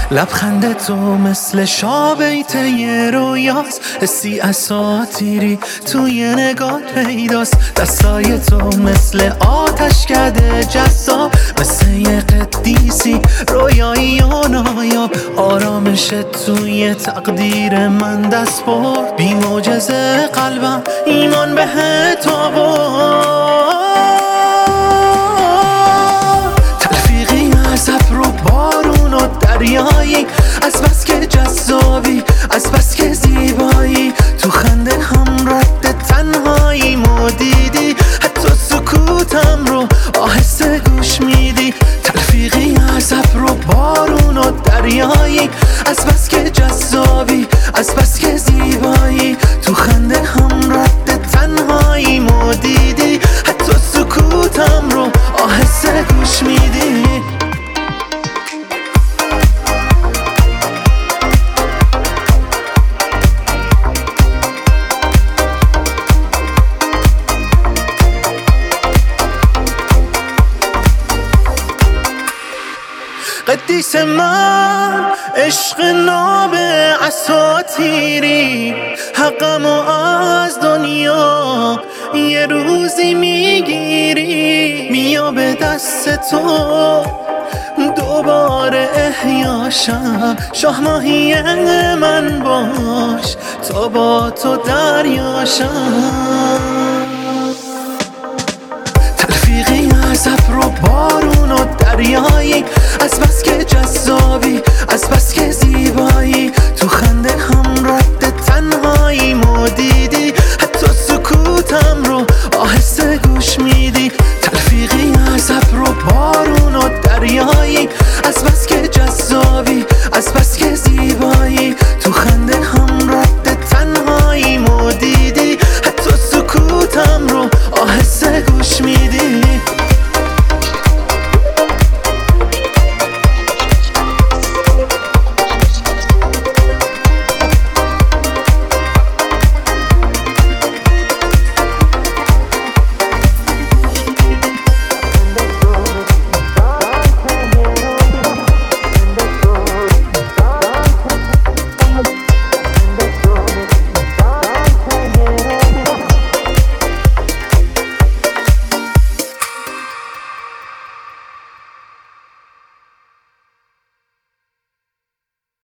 لبخند تو مثل شابیت یه رویاست، حسی اساطیری توی نگاه پیداست. دستای تو مثل آتش کده جذاب، مثل یه قدیسی رویایی و نایاب. آرامش توی تقدیر من دست برد، بی معجزه قلبم ایمان بهت آورد. تلفیقی از ابر و بارون و دریایی، از بس که جذابی، از بس که زیبایی. تو خنده هم رد تنهایی مدیدی، حتی سکوتم رو آهسته گوش میدی. تلفیقی از ابر و بارون و دریایی، از بس که جذابی، از بس که زیبایی. تو خنده هم رد تنهایی مدیدی، حتی سکوتم رو آهسته گوش میدی. قدیس من عشق ناب اساطیری، حقمو از دنیا یه روزی میگیری. میا به دست تو دوباره احیاشم، شاه ماهی من باش تا با تو دریاشم. تلفیقی از ابر و بارون و دریایی، از بس که جذابی، از بس که زیبایی. تو خنده هم رد تنهایی مدی،